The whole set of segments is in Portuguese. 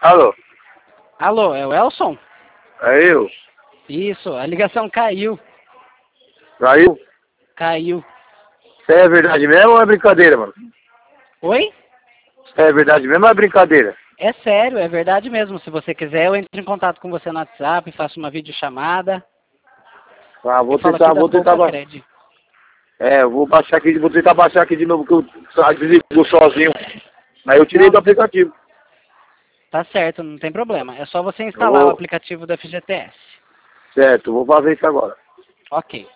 Alô? Alô, é o Elson? É eu? Isso, a ligação caiu. Caiu? Caiu. Isso é verdade mesmo ou é brincadeira, mano? Oi? Isso é verdade mesmo ou é brincadeira? É sério, é verdade mesmo. Se você quiser, eu entro em contato com você no WhatsApp, faço uma videochamada. Ah, Eu falo aqui da vou tentar baixar. Poupa-Cred. É, eu vou baixar aqui, vou tentar baixar aqui de novo, que eu desligou sozinho. Aí eu tirei Não, do aplicativo. tá certo, não tem problema. É só você Eu instalar o vou, aplicativo da FGTS. certo, vou fazer isso agora. Ok.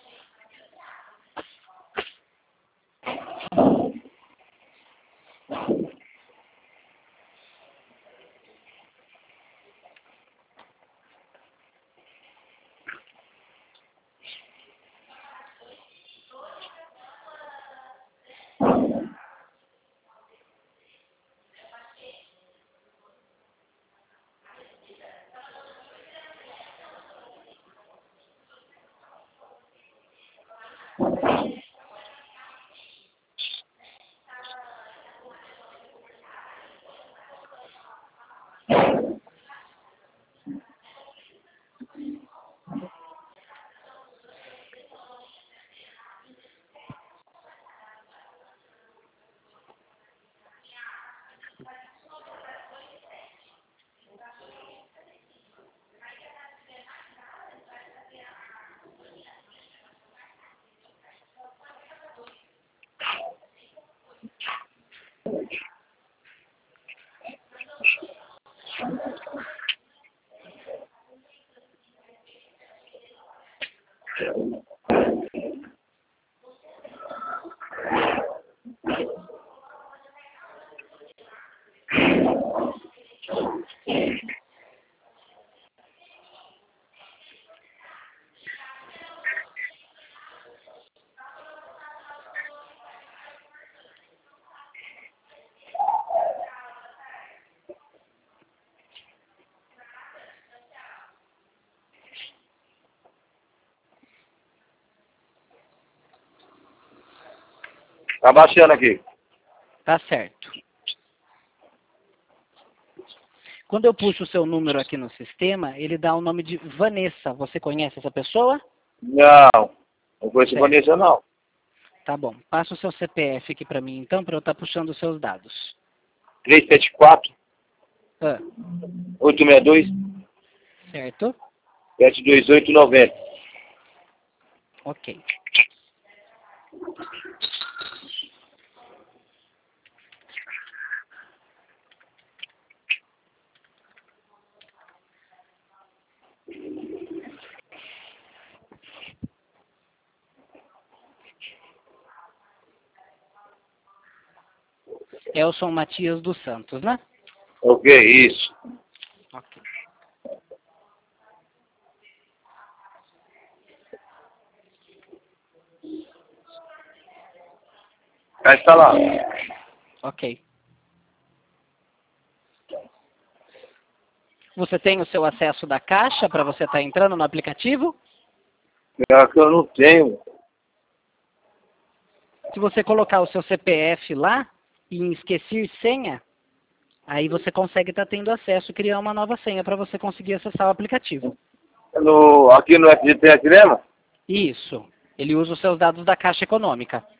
Tá baixando aqui. Tá certo. Quando eu puxo o seu número aqui no sistema, ele dá o nome de Vanessa. Você conhece essa pessoa? Não, não conheço Certo. Vanessa não. Tá bom. Passa o seu CPF aqui para mim, então, para eu estar puxando os seus dados. 374 Ah, 862 certo? 72890. Ok. Elson Matias dos Santos, né? Ok, isso. Ok. Já está lá. Ok. Você tem o seu acesso da Caixa para você estar entrando no aplicativo? É que eu não tenho. Se você colocar o seu CPF lá e em esquecer senha, aí você consegue estar tendo acesso e criar uma nova senha para você conseguir acessar o aplicativo. Aqui no FGTS mesmo? Isso. Ele usa os seus dados da Caixa Econômica.